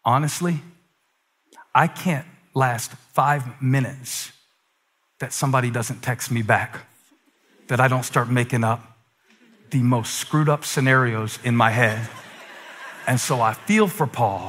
Honestly, I can't last 5 minutes that somebody doesn't text me back, that I don't start making up the most screwed up scenarios in my head. And so I feel for Paul.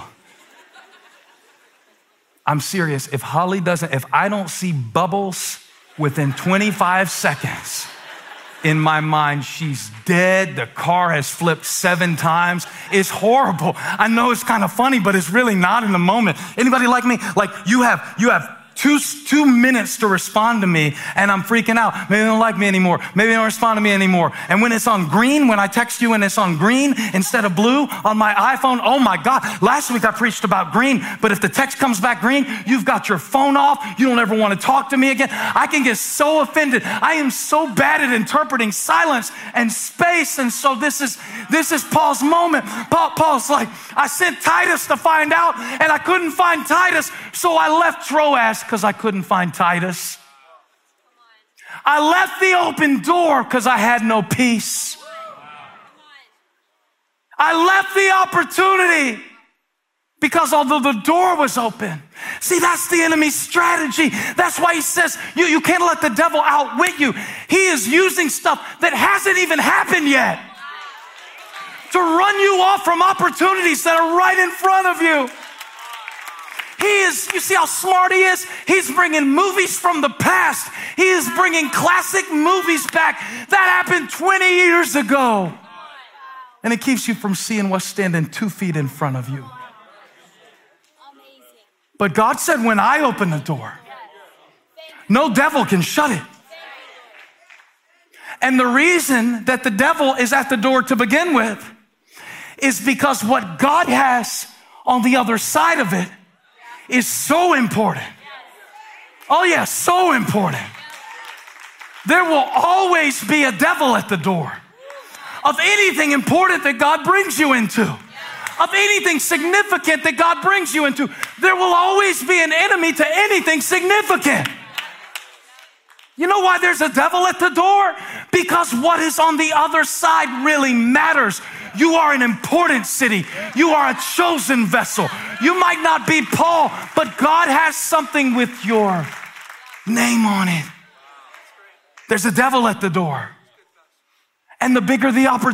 I'm serious. If I don't see bubbles within 25 seconds, in my mind, she's dead. The car has flipped 7 times. It's horrible. I know it's kind of funny, but it's really not in the moment. Anybody like me? Like you have 2 minutes to respond to me and I'm freaking out. Maybe they don't like me anymore. Maybe they don't respond to me anymore. And when it's on green, when I text you and it's on green instead of blue on my iPhone, oh my God. Last week I preached about green, but if the text comes back green, you've got your phone off. You don't ever want to talk to me again. I can get so offended. I am so bad at interpreting silence and space. And so this is Paul's moment. Paul's like, I sent Titus to find out and I couldn't find Titus. So I left Troas because I couldn't find Titus. I left the open door because I had no peace. I left the opportunity because although the door was open. See, that's the enemy's strategy. That's why he says you can't let the devil outwit you. He is using stuff that hasn't even happened yet to run you off from opportunities that are right in front of you. You see how smart he is? He's bringing movies from the past. He is bringing classic movies back that happened 20 years ago. And it keeps you from seeing what's standing 2 feet in front of you. But God said, when I open the door, no devil can shut it. And the reason that the devil is at the door to begin with is because what God has on the other side of it is so important. Oh yeah, so important. There will always be a devil at the door of anything important that God brings you into, of anything significant that God brings you into. There will always be an enemy to anything significant. You know why there's a devil at the door? Because what is on the other side really matters. You are an important city. You are a chosen vessel. You might not be Paul, but God has something with your name on it. There's a devil at the door. And the bigger the opportunity,